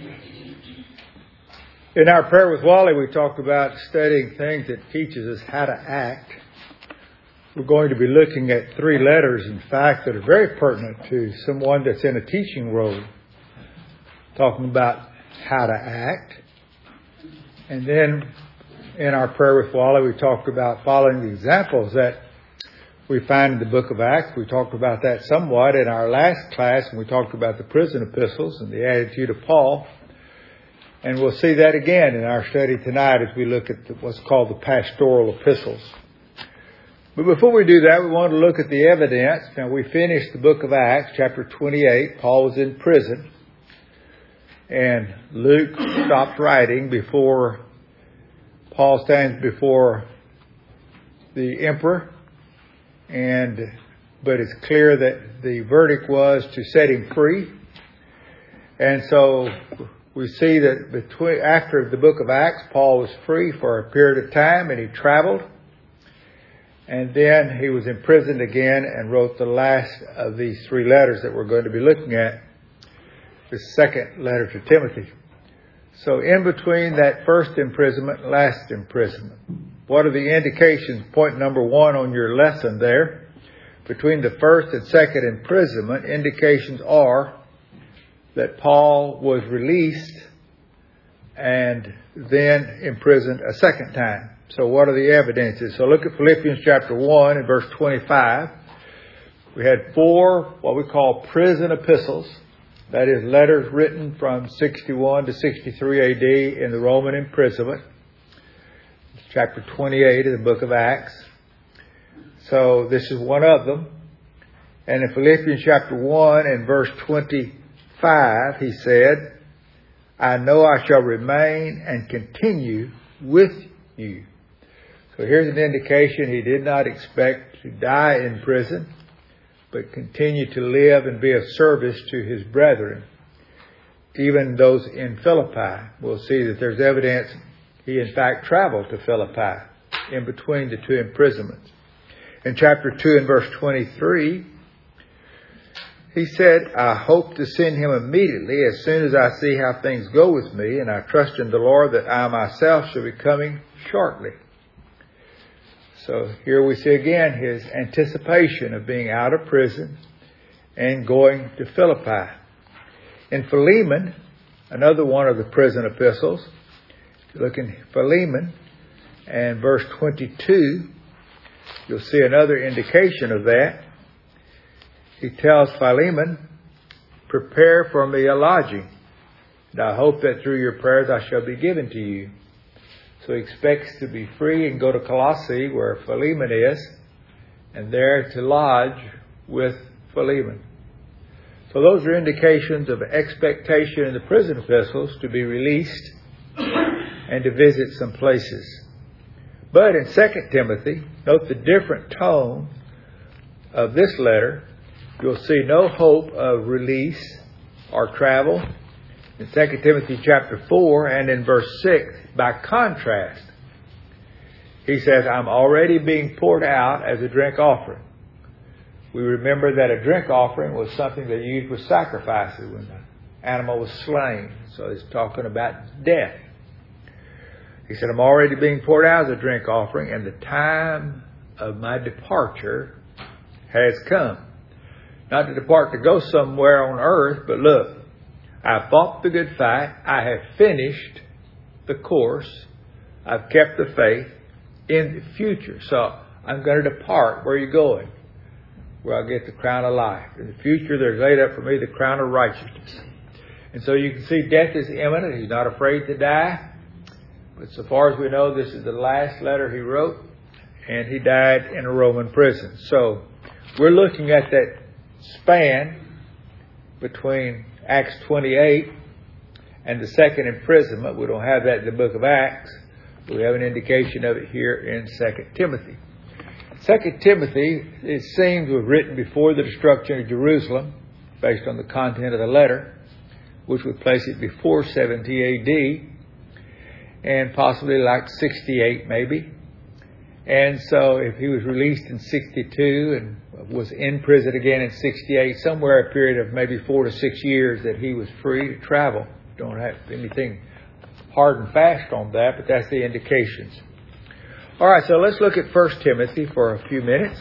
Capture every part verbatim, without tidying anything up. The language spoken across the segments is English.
In our prayer with Wally, we talked about studying things that teaches us how to act. We're going to be looking at three letters, in fact, that are very pertinent to someone that's in a teaching role. Talking about how to act. And then in our prayer with Wally, we talked about following the examples that we find in the book of Acts. We talked about that somewhat in our last class, and we talked about the prison epistles and the attitude of Paul. And we'll see that again in our study tonight as we look at the, what's called the pastoral epistles. But before we do that, we want to look at the evidence. Now, we finished the book of Acts, chapter twenty-eight. Paul was in prison. And Luke stopped writing before Paul stands before the emperor. And but it's clear that the verdict was to set him free. And so we see that between after the book of Acts, Paul was free for a period of time, and he traveled. And then he was imprisoned again and wrote the last of these three letters that we're going to be looking at, the second letter to Timothy. So in between that first imprisonment and last imprisonment, what are the indications? Point number one on your lesson there. Between the first and second imprisonment, indications are that Paul was released and then imprisoned a second time. So what are the evidences? So look at Philippians chapter one and verse twenty-five. We had four what we call prison epistles. That is letters written from sixty-one to sixty-three A D in the Roman imprisonment. Chapter twenty-eight of the book of Acts. So this is one of them. And in Philippians chapter one and verse twenty-five, he said, I know I shall remain and continue with you. So here's an indication he did not expect to die in prison, but continue to live and be of service to his brethren, even those in Philippi. We'll see that there's evidence he in fact traveled to Philippi in between the two imprisonments. In chapter two and verse twenty-three, he said, I hope to send him immediately as soon as I see how things go with me, and I trust in the Lord that I myself shall be coming shortly. So here we see again his anticipation of being out of prison and going to Philippi. In Philemon, another one of the prison epistles, look in Philemon and verse twenty-two, you'll see another indication of that. He tells Philemon, prepare for me a lodging, and I hope that through your prayers I shall be given to you. So he expects to be free and go to Colossae, where Philemon is, and there to lodge with Philemon. So those are indications of expectation in the prison epistles to be released and to visit some places. But in Second Timothy, note the different tone of this letter. You'll see no hope of release or travel. In Second Timothy chapter four and in verse six, by contrast, he says, I'm already being poured out as a drink offering. We remember that a drink offering was something they used with sacrifices when the animal was slain. So he's talking about death. He said, I'm already being poured out as a drink offering, and the time of my departure has come. Not to depart to go somewhere on earth, but look, I fought the good fight. I have finished the course. I've kept the faith in the future. So I'm going to depart. Where are you going? Where I'll get the crown of life. In the future, there's laid up for me the crown of righteousness. And so you can see death is imminent. He's not afraid to die. But so far as we know, this is the last letter he wrote. And he died in a Roman prison. So we're looking at that span between Acts twenty-eight and the second imprisonment. We don't have that in the book of Acts. We have an indication of it here in Second Timothy. Second Timothy, it seems, was written before the destruction of Jerusalem, based on the content of the letter, which would place it before seventy A D, and possibly like sixty-eight maybe. And so if he was released in sixty-two and was in prison again in sixty-eight, somewhere a period of maybe four to six years that he was free to travel. don't have anything hard and fast on that, but that's the indications. All right, so let's look at First Timothy for a few minutes.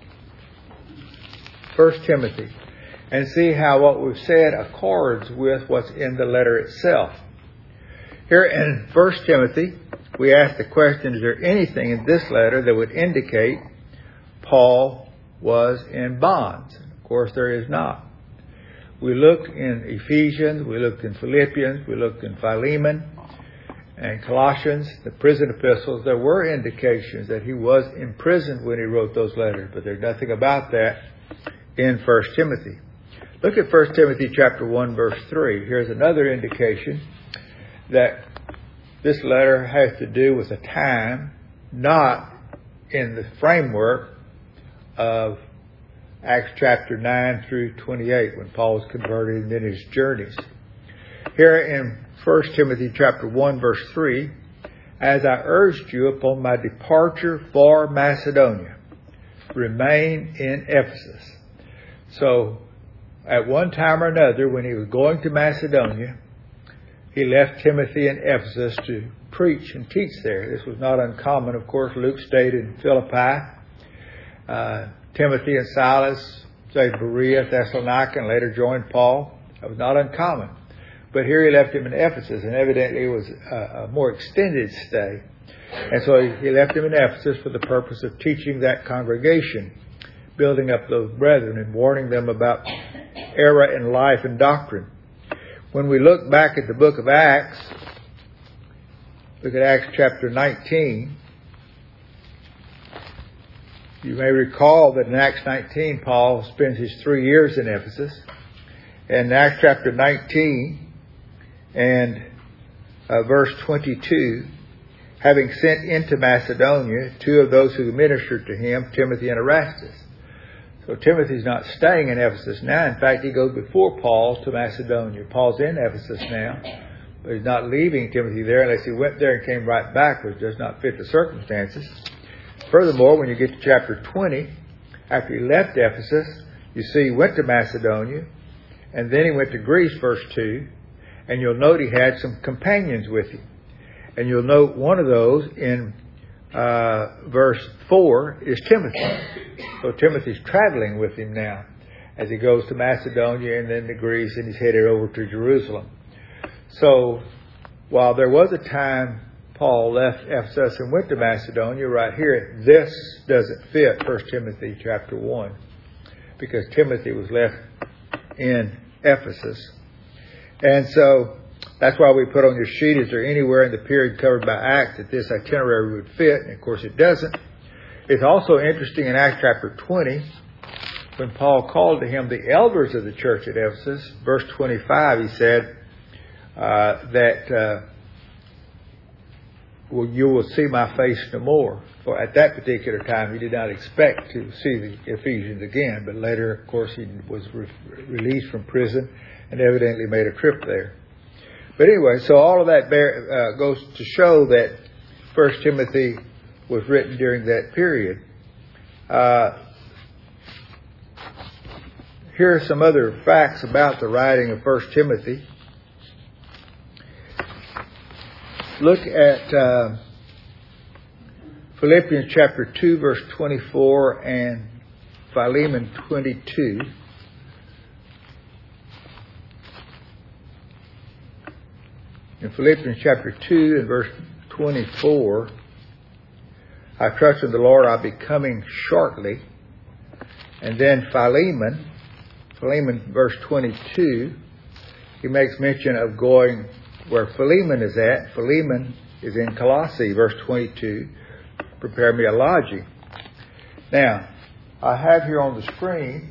First Timothy. And see how what we've said accords with what's in the letter itself. Here in First Timothy, we ask the question, is there anything in this letter that would indicate Paul was in bonds? Of course, there is not. We looked in Ephesians, we looked in Philippians, we looked in Philemon and Colossians, the prison epistles. There were indications that he was imprisoned when he wrote those letters, but there's nothing about that in First Timothy. Look at First Timothy chapter one, verse three. Here's another indication that this letter has to do with a time not in the framework of Acts chapter nine through twenty-eight, when Paul was converted and then his journeys. Here in First Timothy chapter one, verse three, as I urged you upon my departure for Macedonia, remain in Ephesus. So, at one time or another, when he was going to Macedonia, he left Timothy in Ephesus to preach and teach there. This was not uncommon. Of course, Luke stayed in Philippi. Uh, Timothy and Silas stayed in Berea, Thessalonica, and later joined Paul. That was not uncommon. But here he left him in Ephesus, and evidently it was a, a more extended stay. And so he, he left him in Ephesus for the purpose of teaching that congregation, building up those brethren and warning them about error in life and doctrine. When we look back at the book of Acts, look at Acts chapter nineteen, you may recall that in Acts nineteen, Paul spends his three years in Ephesus. In Acts chapter nineteen and uh, verse twenty-two, having sent into Macedonia two of those who ministered to him, Timothy and Erastus. So Timothy's not staying in Ephesus now. In fact, he goes before Paul to Macedonia. Paul's in Ephesus now, but he's not leaving Timothy there unless he went there and came right back, which does not fit the circumstances. Furthermore, when you get to chapter twenty, after he left Ephesus, you see he went to Macedonia, and then he went to Greece, verse two, and you'll note he had some companions with him. And you'll note one of those in uh, verse four is Timothy. So Timothy's traveling with him now as he goes to Macedonia and then to Greece, and he's headed over to Jerusalem. So while there was a time Paul left Ephesus and went to Macedonia, right here, this doesn't fit First Timothy chapter one, because Timothy was left in Ephesus. And so that's why we put on your sheet, is there anywhere in the period covered by Acts that this itinerary would fit? And of course it doesn't. It's also interesting in Acts chapter twenty, when Paul called to him the elders of the church at Ephesus, verse twenty-five, he said uh, that uh, well, you will see my face no more. For at that particular time, he did not expect to see the Ephesians again. But later, of course, he was re- released from prison and evidently made a trip there. But anyway, so all of that bear, uh, goes to show that First Timothy was written during that period. Uh, here are some other facts about the writing of First Timothy. Look at uh, Philippians chapter two, verse twenty-four, and Philemon twenty-two. In Philippians chapter two and verse twenty-four, I trust in the Lord I'll be coming shortly. And then Philemon, Philemon verse twenty-two, he makes mention of going where Philemon is at. Philemon is in Colossae, verse twenty-two, prepare me a lodging. Now, I have here on the screen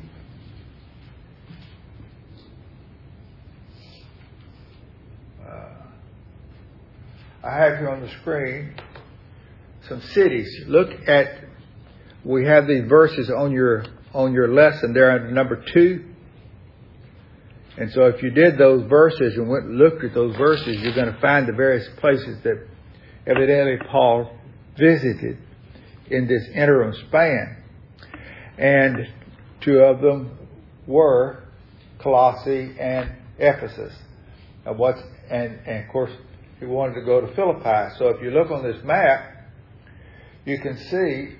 I have here on the screen some cities. Look at, we have these verses on your on your lesson there under number two. And so if you did those verses and went and looked at those verses, you're going to find the various places that evidently Paul visited in this interim span. And two of them were Colossae and Ephesus. of what's, and, and of course, he wanted to go to Philippi. So if you look on this map, you can see,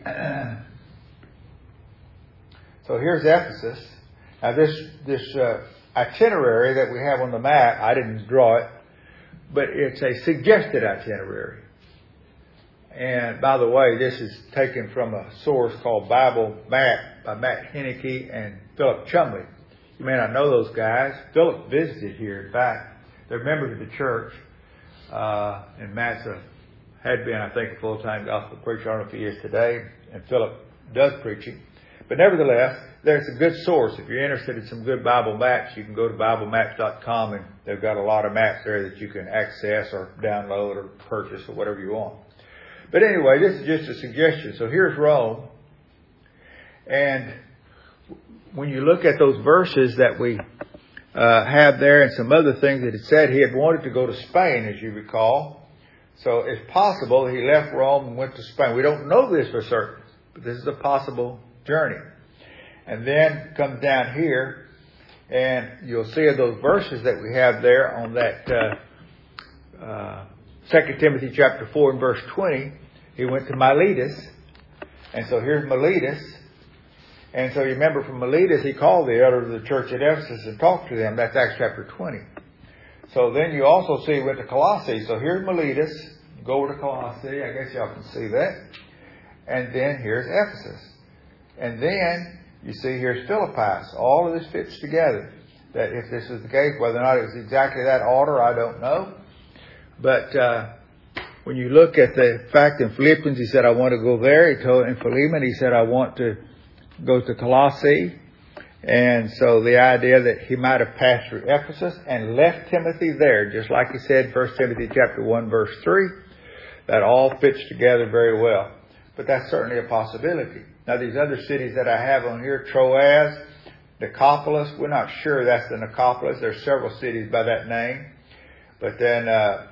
so here's Ephesus. Now this, this uh, itinerary that we have on the map, I didn't draw it, but it's a suggested itinerary. And by the way, this is taken from a source called Bible Map by Matt Henneke and Philip Chumley. You may not know those guys. Philip visited here. In fact, they're members of the church. Uh, and Matt's a, had been, I think, a full-time gospel preacher. I don't know if he is today. And Philip does preaching. But nevertheless, there's a good source. If you're interested in some good Bible maps, you can go to Bible Maps dot com, and they've got a lot of maps there that you can access or download or purchase or whatever you want. But anyway, this is just a suggestion. So here's Rome. And when you look at those verses that we uh, have there and some other things that it said, he had wanted to go to Spain, as you recall. So it's possible he left Rome and went to Spain. We don't know this for certain, but this is a possible journey. And then comes down here, and you'll see those verses that we have there on that uh, uh, Second Timothy chapter four and verse twenty. He went to Miletus, and so here's Miletus. And so you remember from Miletus, he called the elders of the church at Ephesus and talked to them. That's Acts chapter twenty. So then you also see he went to Colossae. So here's Miletus. Go over to Colossae. I guess y'all can see that. And then here's Ephesus. And then you see here's Philippi. So all of this fits together. That if this is the case, whether or not it was exactly that order, I don't know. But uh, when you look at the fact in Philippians, he said, I want to go there. He told in Philemon, he said, I want to go to Colossae. And so the idea that he might have passed through Ephesus and left Timothy there, just like he said, First Timothy chapter one, verse three, that all fits together very well. But that's certainly a possibility. Now, these other cities that I have on here, Troas, Nicopolis, we're not sure that's the Nicopolis. There's several cities by that name. But then, uh,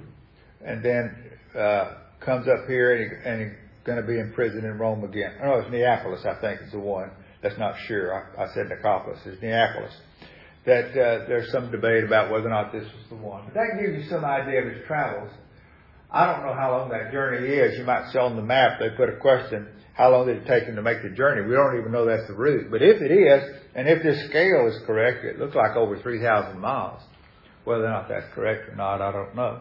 and then, uh, comes up here and, he, and he's going to be in prison in Rome again. Oh, it's Neapolis, I think, is the one. That's not sure. I, I said Nicopolis. It's Neapolis. That, uh, there's some debate about whether or not this was the one. But that gives you some idea of his travels. I don't know how long that journey is. You might see on the map, they put a question, how long did it take him to make the journey? We don't even know that's the route. But if it is, and if this scale is correct, it looks like over three thousand miles. Whether or not that's correct or not, I don't know.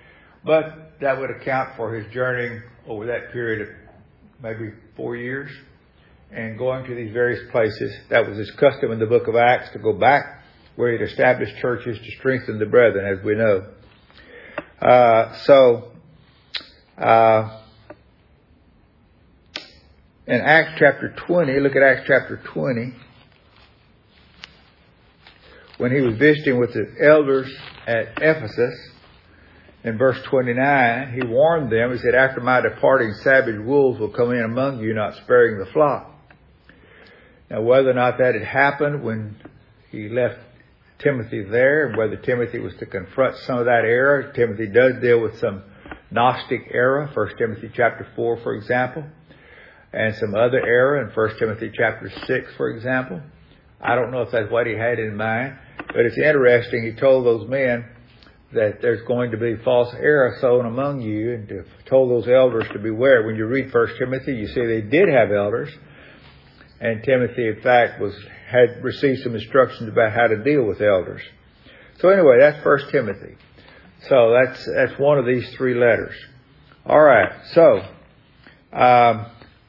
But that would account for his journeying over that period of maybe four years and going to these various places. That was his custom in the book of Acts, to go back where he'd established churches to strengthen the brethren, as we know. Uh, so, uh, in Acts chapter twenty, look at Acts chapter twenty. When he was visiting with the elders at Ephesus, in verse twenty-nine, he warned them. He said, after my departing, savage wolves will come in among you, not sparing the flock. Now, whether or not that had happened when he left Timothy there, and whether Timothy was to confront some of that error, Timothy does deal with some Gnostic error, First Timothy chapter four, for example, and some other error in First Timothy chapter six, for example. I don't know if that's what he had in mind, but it's interesting. He told those men that there's going to be false error sown among you, and to, told those elders to beware. When you read First Timothy, you see they did have elders, and Timothy, in fact, was had received some instructions about how to deal with elders. So anyway, that's First Timothy. So that's that's one of these three letters. All right. So, um,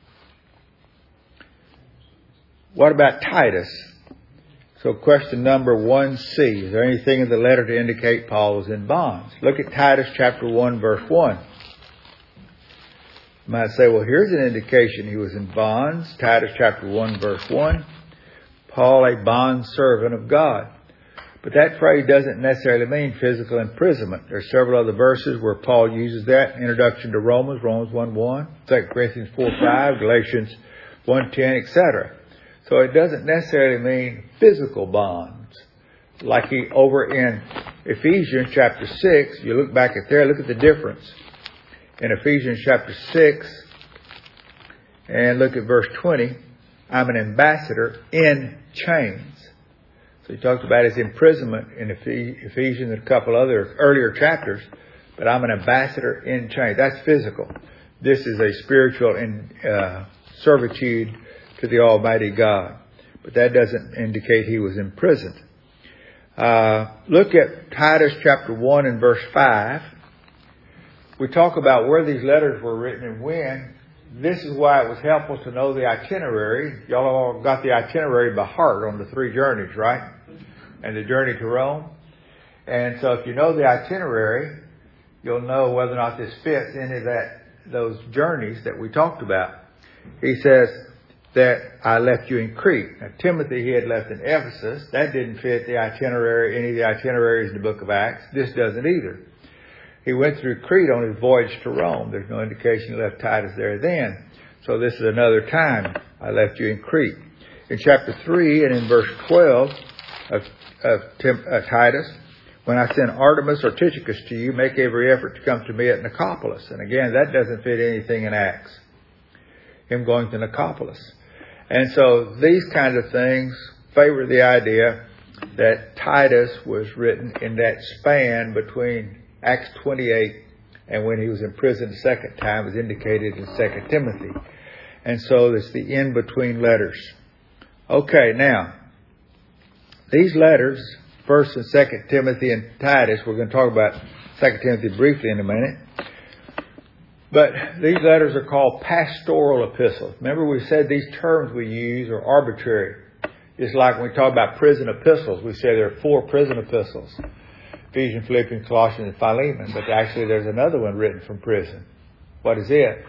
what about Titus? So question number one C. Is there anything in the letter to indicate Paul was in bonds? Look at Titus chapter one, verse one. You might say, well, here's an indication he was in bonds. Titus chapter one, verse one. Paul, a bond servant of God. But that phrase doesn't necessarily mean physical imprisonment. There are several other verses where Paul uses that. Introduction to Romans, Romans one one, Second Corinthians four five, Galatians one ten, et cetera. So it doesn't necessarily mean physical bonds. Like he over in Ephesians chapter six, you look back at there, look at the difference. In Ephesians chapter six, and look at verse twenty, I'm an ambassador in chains. So he talked about his imprisonment in Ephesians and a couple other earlier chapters. But I'm an ambassador in chains. That's physical. This is a spiritual in, uh, servitude to the Almighty God. But that doesn't indicate he was imprisoned. Uh, look at Titus chapter one and verse five. We talk about where these letters were written and when. This is why it was helpful to know the itinerary. Y'all all got the itinerary by heart on the three journeys, right? And the journey to Rome. And so if you know the itinerary, you'll know whether or not this fits any of that, those journeys that we talked about. He says that I left you in Crete. Now, Timothy he had left in Ephesus. That didn't fit the itinerary, any of the itineraries in the book of Acts. This doesn't either. He went through Crete on his voyage to Rome. There's no indication he left Titus there then. So this is another time I left you in Crete. In chapter three and in verse twelve of, of Tim, uh, Titus, when I send Artemas or Tychicus to you, make every effort to come to me at Nicopolis. And again, that doesn't fit anything in Acts. Him going to Nicopolis. And so these kind of things favor the idea that Titus was written in that span between Acts twenty-eight and when he was in prison the second time is indicated in Second Timothy. And so it's the in-between letters. Okay, now, these letters, First and Second Timothy and Titus, we're going to talk about Second Timothy briefly in a minute. But these letters are called pastoral epistles. Remember we said these terms we use are arbitrary. Just like when we talk about prison epistles, we say there are four prison epistles. Ephesians, Philippians, Colossians, and Philemon. But actually there's another one written from prison. What is it?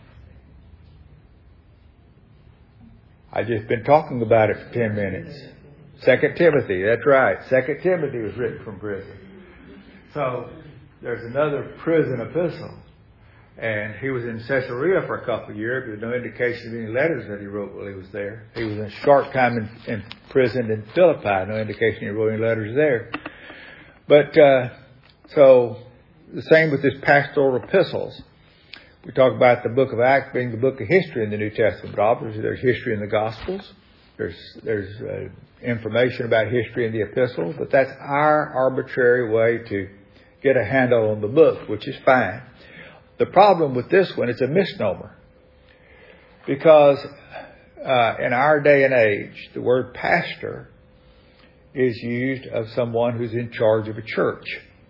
I've just been talking about it for ten minutes. Second Timothy, that's right. Second Timothy was written from prison. So there's another prison epistle. And he was in Caesarea for a couple of years. There's no indication of any letters that he wrote while he was there. He was a short time in, in prison in Philippi. No indication he wrote any letters there. But, uh, so, the same with this pastoral epistles. We talk about the book of Acts being the book of history in the New Testament. Obviously, there's history in the Gospels. There's, there's uh, information about history in the epistles. But that's our arbitrary way to get a handle on the book, which is fine. The problem with this one, it's a misnomer. Because uh, in our day and age, the word pastor is used of someone who's in charge of a church.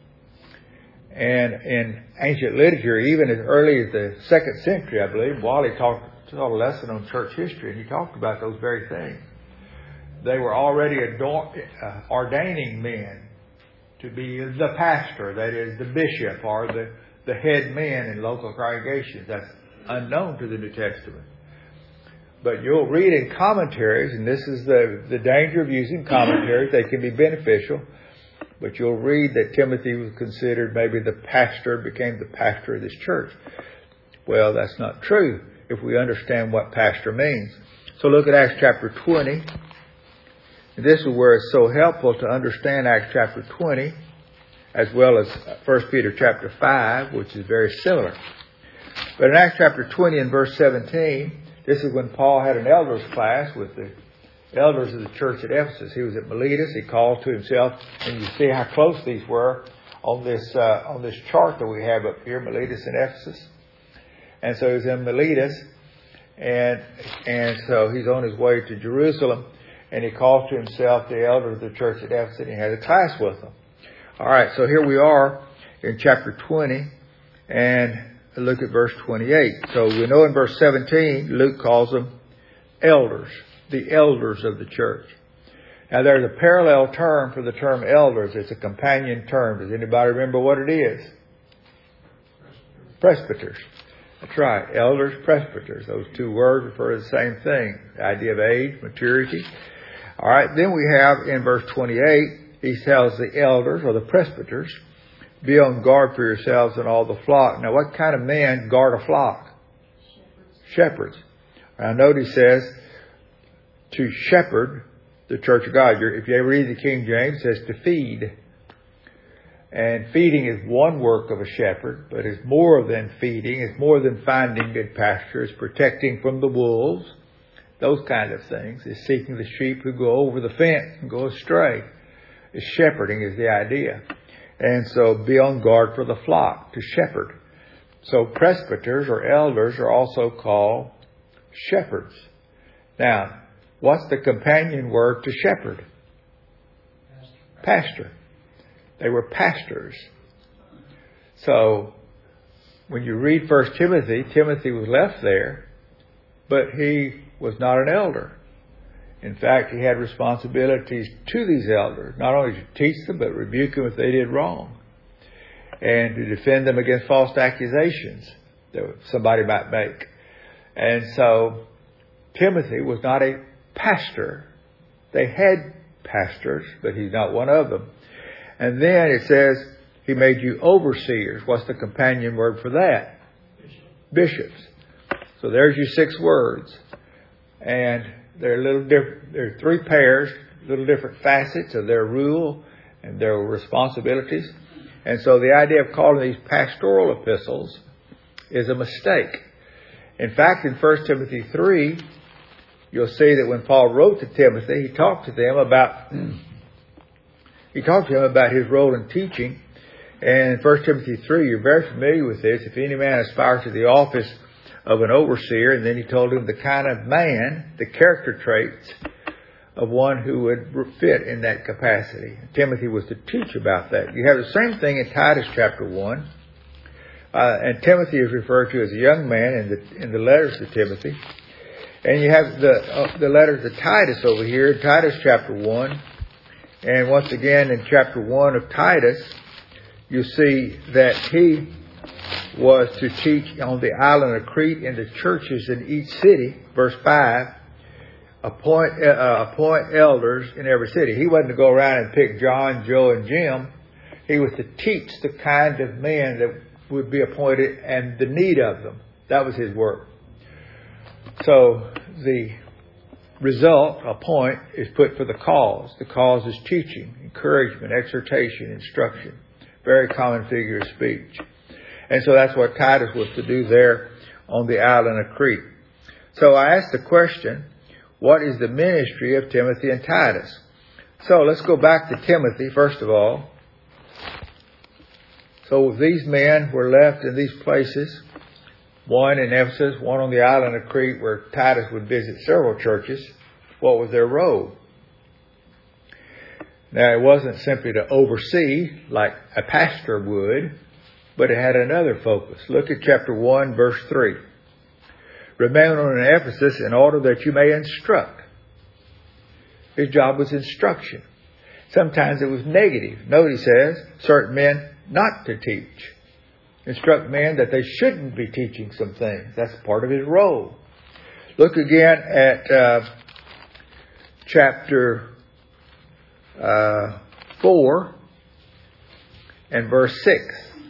And in ancient literature, even as early as the second century, I believe, Wally taught, taught a lesson on church history, and he talked about those very things. They were already ador- uh, ordaining men to be the pastor, that is, the bishop, or the, the head men in local congregations. That's unknown to the New Testament. But you'll read in commentaries, and this is the, the danger of using commentaries. They can be beneficial. But you'll read that Timothy was considered maybe the pastor, became the pastor of this church. Well, that's not true if we understand what pastor means. So look at Acts chapter twenty. And this is where it's so helpful to understand Acts chapter twenty, as well as First Peter chapter five, which is very similar. But in Acts chapter twenty and verse seventeen, this is when Paul had an elders class with the elders of the church at Ephesus. He was at Miletus. He called to himself, and you see how close these were on this uh, on this chart that we have up here, Miletus and Ephesus. And so he was in Miletus, and and so he's on his way to Jerusalem, and he called to himself the elders of the church at Ephesus, and he had a class with them. All right, so here we are in chapter twenty, and look at verse twenty-eight. So we know in verse seventeen, Luke calls them elders, the elders of the church. Now there's a parallel term for the term elders. It's a companion term. Does anybody remember what it is? Presbyters. That's right. Elders, presbyters. Those two words refer to the same thing. The idea of age, maturity. All right. Then we have in verse twenty-eight, he tells the elders or the presbyters, be on guard for yourselves and all the flock. Now what kind of men guard a flock? Shepherds. Shepherds. Now note he says to shepherd the church of God. If you ever read the King James, it says to feed. And feeding is one work of a shepherd, but it's more than feeding. It's more than finding good pasture. It's protecting from the wolves those kind of things. Is seeking the sheep who go over the fence and go astray. Is shepherding is the idea. And so be on guard for the flock, to shepherd. So presbyters or elders are also called shepherds. Now, what's the companion word to shepherd? Pastor. Pastor. They were pastors. So, when you read First Timothy, Timothy was left there, but he was not an elder. In fact, he had responsibilities to these elders, not only to teach them, but rebuke them if they did wrong, and to defend them against false accusations that somebody might make. And so, Timothy was not a pastor. They had pastors, but he's not one of them. And then it says, he made you overseers. What's the companion word for that? Bishop. Bishops. So there's your six words. And they're a little different. There are three pairs, little different facets of their rule and their responsibilities. And so the idea of calling these pastoral epistles is a mistake. In fact, in First Timothy three, you'll see that when Paul wrote to Timothy, he talked to them about he talked to him about his role in teaching. And in First Timothy three, you're very familiar with this. If any man aspires to the office of an overseer, and then he told him the kind of man, the character traits of one who would fit in that capacity. Timothy was to teach about that. You have the same thing in Titus chapter one. Uh, and Timothy is referred to as a young man in the in the letters to Timothy. And you have the uh, the letter to Titus over here, Titus chapter one. And once again in chapter one of Titus, you see that he was to teach on the island of Crete in the churches in each city. Verse five, appoint, uh, appoint elders in every city. He wasn't to go around and pick John, Joe, and Jim. He was to teach the kind of men that would be appointed and the need of them. That was his work. So the result, a point, is put for the cause. The cause is teaching, encouragement, exhortation, instruction. Very common figure of speech. And so that's what Titus was to do there on the island of Crete. So I asked the question, what is the ministry of Timothy and Titus? So let's go back to Timothy, first of all. So these men were left in these places, one in Ephesus, one on the island of Crete, where Titus would visit several churches. What was their role? Now, it wasn't simply to oversee like a pastor would, but it had another focus. Look at chapter one, verse three. Remain in Ephesus in order that you may instruct. His job was instruction. Sometimes it was negative. Note he says, certain men not to teach. Instruct men that they shouldn't be teaching some things. That's part of his role. Look again at uh, chapter uh, four and verse six.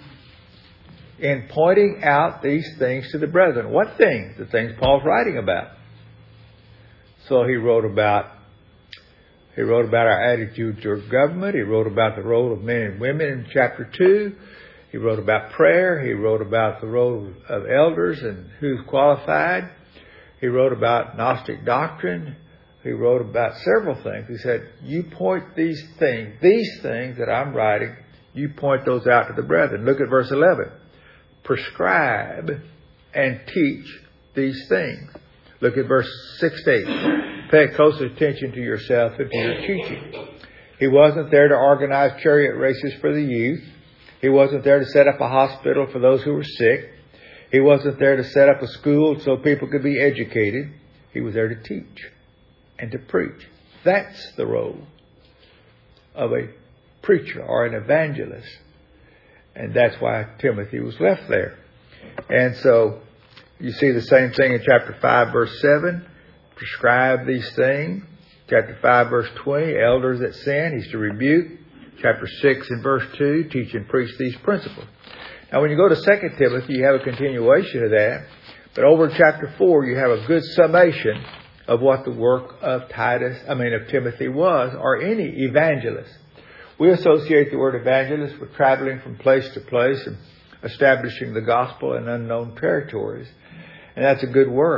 In pointing out these things to the brethren. What things? The things Paul's writing about. So he wrote about He wrote about our attitude toward government. He wrote about the role of men and women in chapter two. He wrote about prayer. He wrote about the role of elders and who's qualified. He wrote about Gnostic doctrine. He wrote about several things. He said, you point these things, these things that I'm writing, you point those out to the brethren. Look at verse eleven. Prescribe and teach these things. Look at verse sixteen. Pay close attention to yourself and to your teaching. He wasn't there to organize chariot races for the youth. He wasn't there to set up a hospital for those who were sick. He wasn't there to set up a school so people could be educated. He was there to teach and to preach. That's the role of a preacher or an evangelist. And that's why Timothy was left there. And so you see the same thing in chapter five, verse seven. Prescribe these things. Chapter five, verse twenty, elders that sin, he's to rebuke. Chapter six and verse two, teach and preach these principles. Now when you go to Second Timothy, you have a continuation of that. But over in chapter four, you have a good summation of what the work of Titus, I mean of Timothy was, or any evangelist. We associate the word evangelist with traveling from place to place and establishing the gospel in unknown territories. And that's a good work.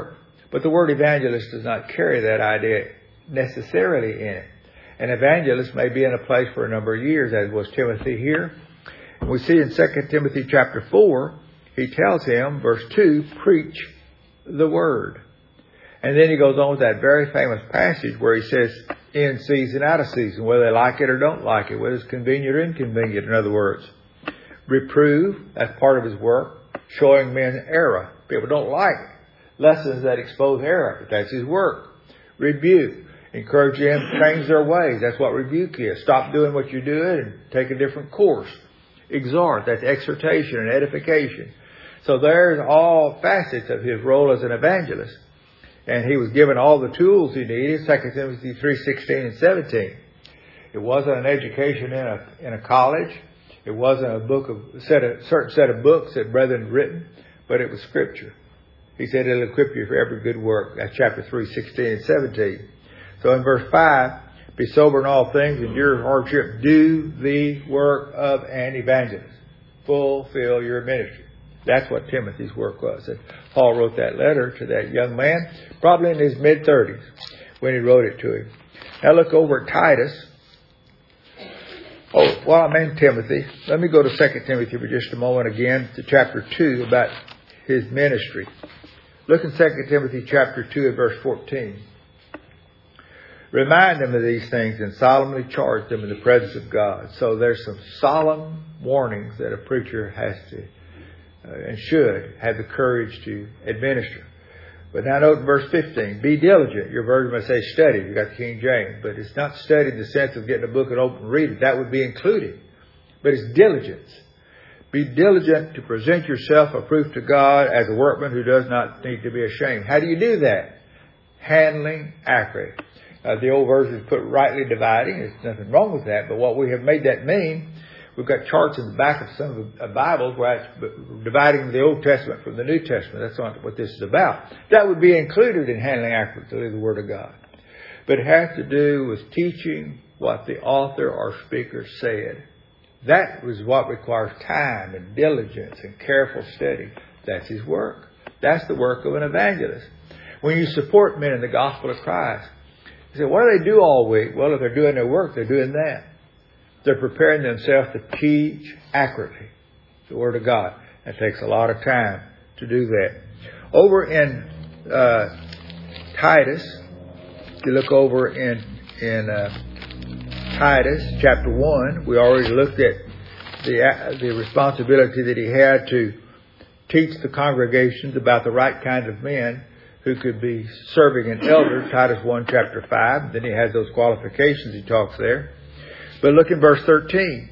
But the word evangelist does not carry that idea necessarily in it. An evangelist may be in a place for a number of years, as was Timothy here. We see in Second Timothy chapter four, he tells him, verse two, preach the word. And then he goes on with that very famous passage where he says, in season, out of season, whether they like it or don't like it, whether it's convenient or inconvenient, in other words. Reprove, that's part of his work, showing men error. People don't like lessons that expose error, but that's his work. Rebuke, encourage them to change their ways. That's what rebuke is. Stop doing what you're doing and take a different course. Exhort, that's exhortation and edification. So there's all facets of his role as an evangelist. And he was given all the tools he needed, Second Timothy three sixteen and seventeen. It wasn't an education in a in a college. It wasn't a book of a set of, certain set of books that brethren had written, but it was Scripture. He said it'll equip you for every good work. That's chapter three sixteen and seventeen. So in verse five, be sober in all things, endure hardship, do the work of an evangelist. Fulfill your ministry. That's what Timothy's work was. And Paul wrote that letter to that young man, probably in his mid-thirties, when he wrote it to him. Now look over at Titus. Oh, while I'm in Timothy, let me go to Second Timothy for just a moment again, to chapter two, about his ministry. Look in Second Timothy chapter two and verse fourteen. Remind them of these things and solemnly charge them in the presence of God. So there's some solemn warnings that a preacher has to uh, and should have the courage to administer. But now note in verse fifteen, be diligent. Your version may say study. You got the King James. But it's not study in the sense of getting a book and open and read it. That would be included. But it's diligence. Be diligent to present yourself approved to God as a workman who does not need to be ashamed. How do you do that? Handling accurately. Uh, the old version is put rightly dividing. There's nothing wrong with that. But what we have made that mean, we've got charts in the back of some of the Bibles where it's dividing the Old Testament from the New Testament. That's not what this is about. That would be included in handling accurately the Word of God. But it has to do with teaching what the author or speaker said. That was what requires time and diligence and careful study. That's his work. That's the work of an evangelist. When you support men in the gospel of Christ, you say, what do they do all week? Well, if they're doing their work, they're doing that. They're preparing themselves to teach accurately the Word of God. It takes a lot of time to do that. Over in uh, Titus, if you look over in in uh, Titus chapter one, we already looked at the uh, the responsibility that he had to teach the congregations about the right kind of men who could be serving an elder, Titus one, chapter five. Then he has those qualifications he talks there. But look in verse thirteen.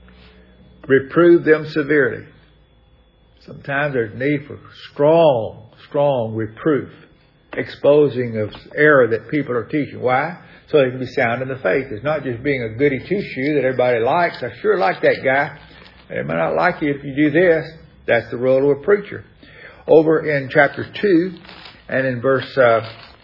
Reprove them severely. Sometimes there's need for strong, strong reproof, exposing of error that people are teaching. Why? So they can be sound in the faith. It's not just being a goody two-shoe that everybody likes. I sure like that guy. They might not like you if you do this. That's the role of a preacher. Over in chapter two, and in verse uh,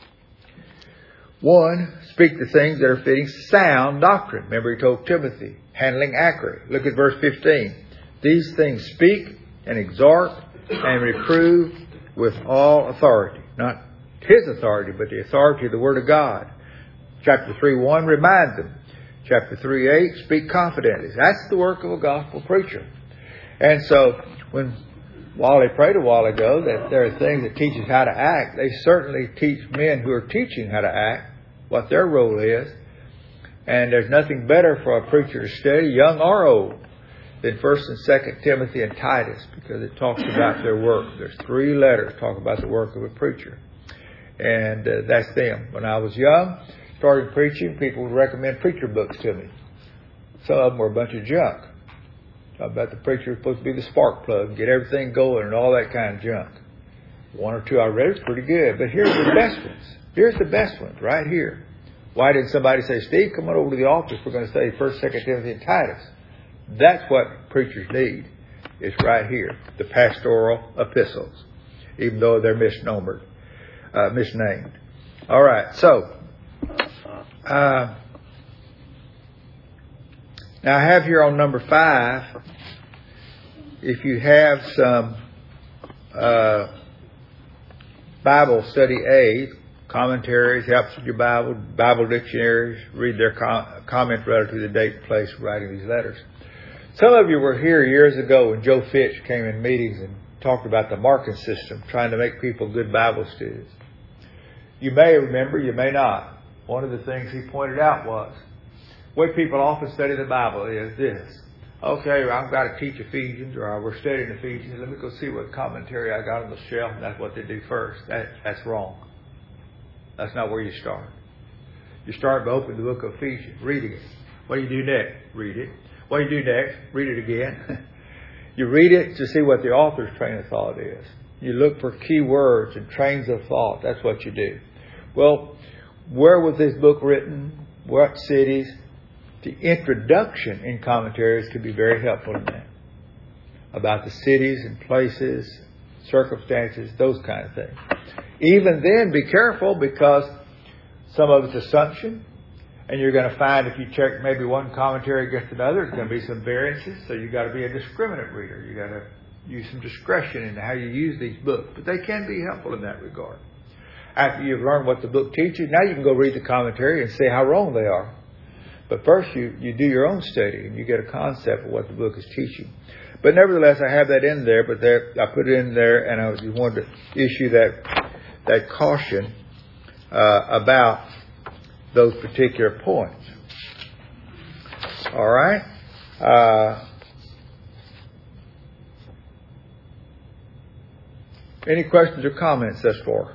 one, speak the things that are fitting sound doctrine. Remember he told Timothy, handling accurate. Look at verse fifteen. These things speak and exhort and reprove with all authority. Not his authority, but the authority of the Word of God. Chapter three one, remind them. Chapter three eight, speak confidently. That's the work of a gospel preacher. And so when Wally prayed a while ago that there are things that teach us how to act, they certainly teach men who are teaching how to act, what their role is. And there's nothing better for a preacher to study, young or old, than First and Second Timothy and Titus, because it talks about their work. There's three letters talk about the work of a preacher. And uh, that's them. When I was young, started preaching, people would recommend preacher books to me. Some of them were a bunch of junk. Talk about the preacher was supposed to be the spark plug, get everything going and all that kind of junk. One or two I read was pretty good. But here's the best ones. Here's the best ones right here. Why didn't somebody say, Steve, come on over to the office. We're going to study First, Second Timothy, and Titus. That's what preachers need. It's right here. The pastoral epistles. Even though they're misnumbered, uh, misnamed. All right. So, uh, now I have here on number five, if you have some uh, Bible study aids, commentaries, helps with your Bible, Bible dictionaries, read their com- comments relative to the date and place of writing these letters. Some of you were here years ago when Joe Fitch came in meetings and talked about the marking system, trying to make people good Bible students. You may remember, you may not. One of the things he pointed out was, the way people often study the Bible is this. Okay, I've got to teach Ephesians, or we're studying Ephesians. Let me go see what commentary I got on the shelf, and that's what they do first. That, that's wrong. That's not where you start. You start by opening the book of Ephesians, reading it. What do you do next? Read it. What do you do next? Read it again. You read it to see what the author's train of thought is. You look for key words and trains of thought. That's what you do. Well, where was this book written? What cities? The introduction in commentaries could be very helpful in that. About the cities and places, circumstances, those kind of things. Even then, be careful, because some of it's assumption. And you're going to find if you check maybe one commentary against another, there's going to be some variances. So you've got to be a discriminate reader. You've got to use some discretion in how you use these books. But they can be helpful in that regard. After you've learned what the book teaches, now you can go read the commentary and see how wrong they are. But first you, you do your own study and you get a concept of what the book is teaching. But nevertheless, I have that in there, but there, I put it in there and I just wanted to issue that, that caution uh, about those particular points. All right. Uh, any questions or comments thus far?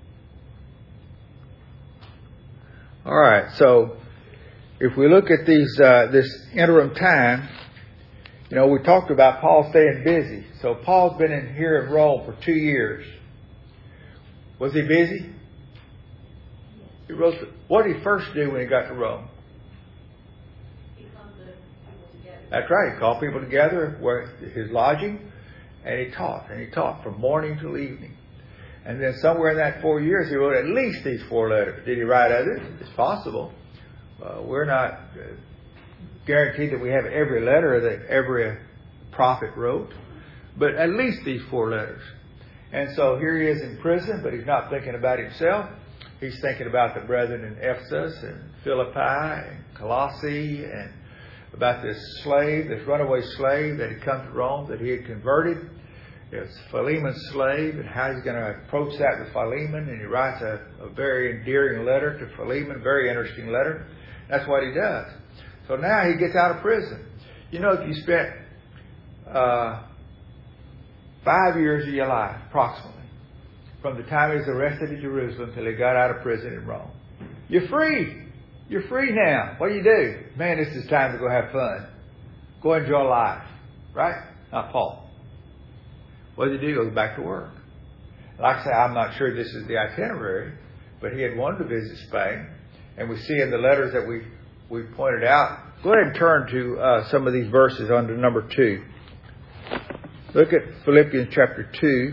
All right. So, if we look at these uh, this interim time, you know, we talked about Paul staying busy. So Paul's been in here in Rome for two years. Was he busy? He wrote. The, what did he first do when he got to Rome? He called the people together. That's right. He called people together, where his lodging, and he taught. And he taught from morning till evening. And then somewhere in that four years, he wrote at least these four letters. Did he write others? It's possible. Uh, we're not uh, guaranteed that we have every letter that every prophet wrote, but at least these four letters. And so here he is in prison, but he's not thinking about himself. He's thinking about the brethren in Ephesus and Philippi and Colossae, and about this slave, this runaway slave that had come to Rome that he had converted. It's Philemon's slave, and how he's going to approach that with Philemon. And he writes a, a very endearing letter to Philemon, very interesting letter. That's what he does. So now he gets out of prison. You know, if you spent uh, five years of your life, approximately, from the time he was arrested in Jerusalem till he got out of prison in Rome, you're free. You're free now. What do you do? Man, this is time to go have fun. Go enjoy life. Right? Not Paul. What did he do? He goes back to work. Like I say, I'm not sure this is the itinerary, but he had wanted to visit Spain. And we see in the letters that we we pointed out. Go ahead and turn to uh, some of these verses under number two. Look at Philippians chapter two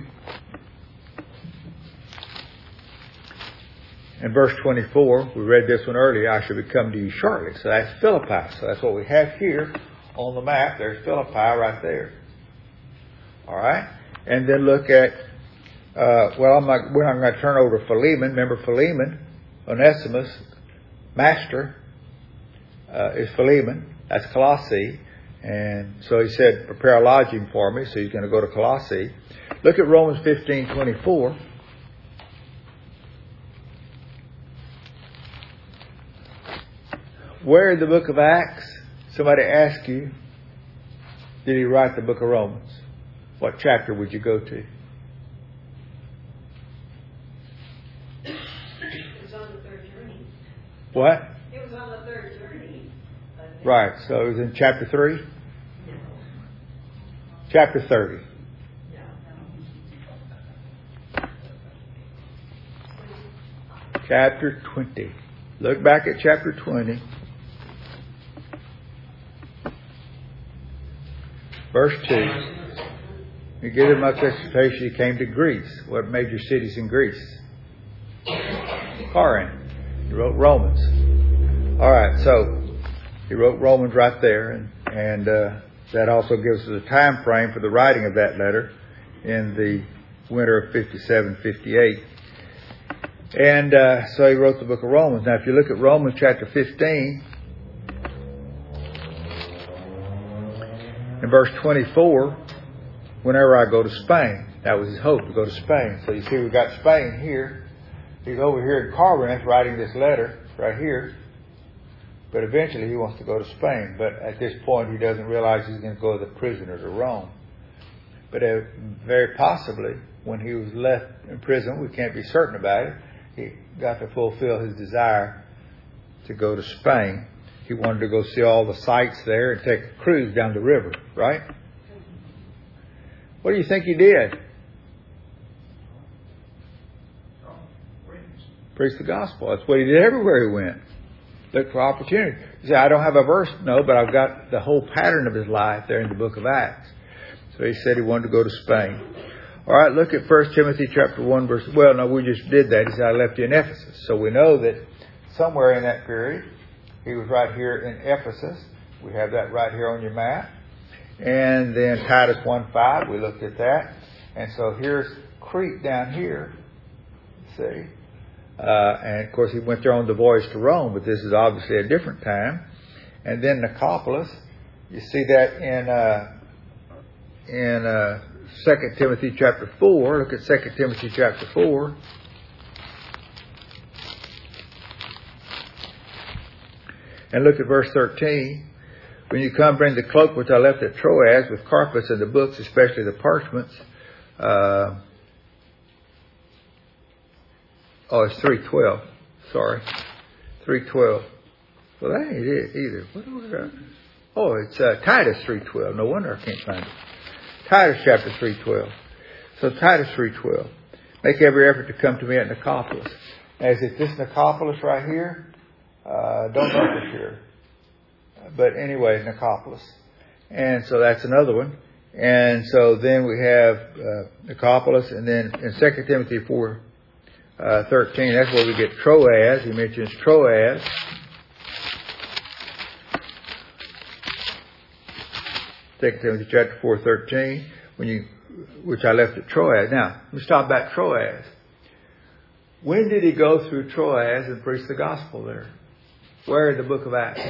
and verse twenty-four. We read this one earlier. I shall be come to you shortly. So that's Philippi. So that's what we have here on the map. There's Philippi right there. All right. And then look at, uh, well, I'm not, we're not going to turn over to Philemon. Remember Philemon, Onesimus, master, uh, is Philemon. That's Colossae. And so he said, prepare a lodging for me. So he's going to go to Colossae. Look at Romans fifteen twenty-four. Where in the book of Acts, somebody asked you, did he write the book of Romans? What chapter would you go to? It was on the third journey. What? It was on the third journey. Right. So it was in chapter three? No. Chapter thirty. No. Chapter twenty. Look back at chapter twenty. Verse two. He gave him much exhortation. He came to Greece. What major cities in Greece? Corinth. He wrote Romans. All right, so he wrote Romans right there, and and uh, that also gives us a time frame for the writing of that letter in the winter of fifty-seven fifty-eight. And uh, so he wrote the book of Romans. Now, if you look at Romans chapter fifteen, in verse twenty-four, whenever I go to Spain, that was his hope, to go to Spain. So you see, we've got Spain here. He's over here in Carbonite writing this letter right here. But eventually he wants to go to Spain. But at this point, he doesn't realize he's going to go as a prisoner to Rome. But uh, very possibly, when he was left in prison, we can't be certain about it, he got to fulfill his desire to go to Spain. He wanted to go see all the sights there and take a cruise down the river, right? What do you think he did? Preach the gospel. That's what he did everywhere he went. Look for opportunity. You say, I don't have a verse. No, but I've got the whole pattern of his life there in the book of Acts. So he said he wanted to go to Spain. All right, look at First Timothy chapter one, verse... Well, no, we just did that. He said, I left you in Ephesus. So we know that somewhere in that period, he was right here in Ephesus. We have that right here on your map. And then Titus one five, we looked at that. And so here's Crete down here. See? Uh, and of course he went there on the voyage to Rome, but this is obviously a different time. And then Nicopolis, you see that in uh, in uh, Second Timothy chapter four. Look at Second Timothy chapter four. And look at verse thirteen. When you come, bring the cloak which I left at Troas with Carpus and the books, especially the parchments. Uh, oh, it's three twelve. Sorry. three twelve. Well, that ain't it either. What do we got? Oh, it's uh, Titus three twelve. No wonder I can't find it. Titus chapter three twelve. So Titus three twelve. Make every effort to come to me at Nicopolis. As if this Nicopolis right here, uh, don't know for sure. But anyway, Nicopolis. And so that's another one. And so then we have uh, Nicopolis. And then in Second Timothy four thirteen, that's where we get Troas. He mentions Troas. Second Timothy chapter four thirteen, when you, which I left at Troas. Now, let me stop back Troas. When did he go through Troas and preach the gospel there? Where in the book of Acts?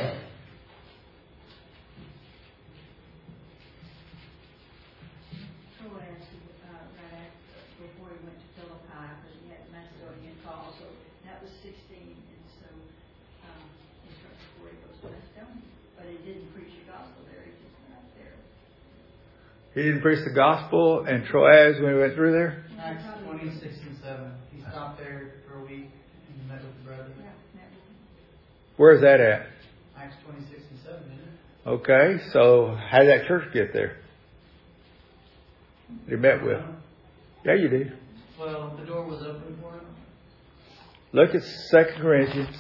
He didn't preach the gospel in Troas when he went through there? Acts twenty-six and seven. He stopped there for a week and met with the brethren. Where's that at? Acts twenty-six and seven, isn't it? Okay, so how did that church get there? You met with? Yeah, you did. Well, the door was open for him. Look at Second Corinthians.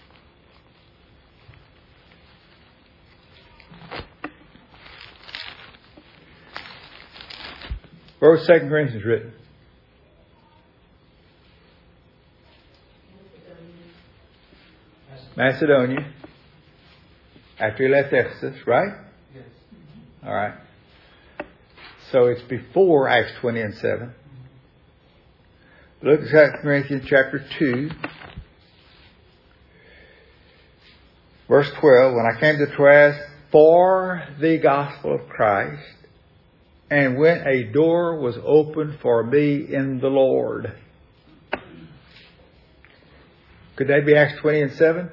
Where was Second Corinthians written? Macedonia. After he left Ephesus, right? Yes. All right. So it's before Acts twenty and seven. Look at Second Corinthians chapter two. Verse twelve. When I came to Troas for the gospel of Christ, and when a door was opened for me in the Lord. Could that be Acts twenty and seven?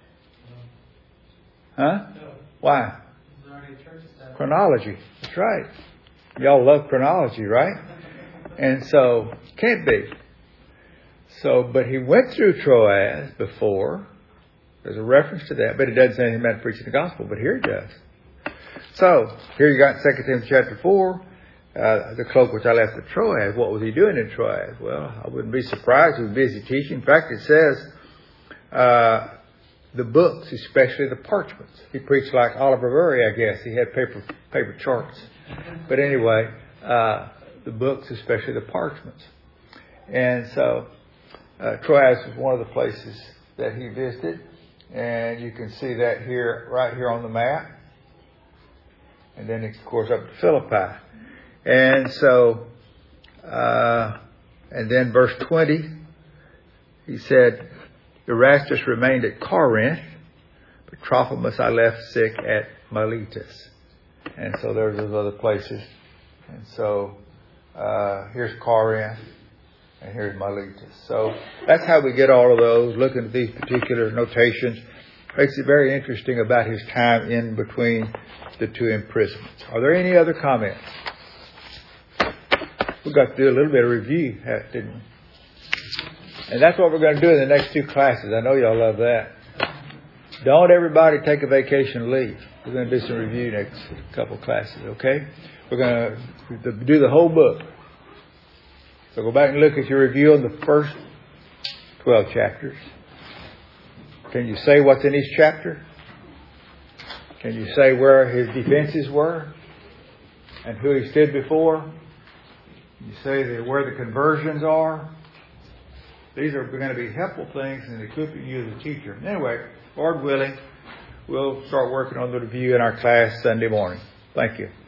Huh? No. Why? There's already a church established. Chronology. That's right. Y'all love chronology, right? And so, can't be. So, but he went through Troas before. There's a reference to that, but it doesn't say anything about preaching the gospel, but here it does. So, here you got Second Timothy chapter four, uh, the cloak which I left at Troas. What was he doing in Troas? Well, I wouldn't be surprised. He was busy teaching. In fact, it says, uh, the books, especially the parchments. He preached like Oliver Murray, I guess. He had paper, paper charts. But anyway, uh, the books, especially the parchments. And so, uh, Troas was one of the places that he visited. And you can see that here, right here on the map. And then, of course, up to Philippi. And so, uh, and then verse twenty, he said, Erastus remained at Corinth, but Trophimus I left sick at Miletus. And so there's those other places. And so uh, here's Corinth, and here's Miletus. So that's how we get all of those, looking at these particular notations. Makes it very interesting about his time in between the two imprisonments. Are there any other comments? We got to do a little bit of review, didn't we? And that's what we're going to do in the next two classes. I know y'all love that. Don't everybody take a vacation and leave. We're going to do some review next couple classes, okay? We're going to do the whole book. So go back and look at your review on the first twelve chapters. Can you say what's in each chapter? Can you say where his defenses were and who he stood before? Can you say that where the conversions are? These are going to be helpful things in equipping you as a teacher. Anyway, Lord willing, we'll start working on the review in our class Sunday morning. Thank you.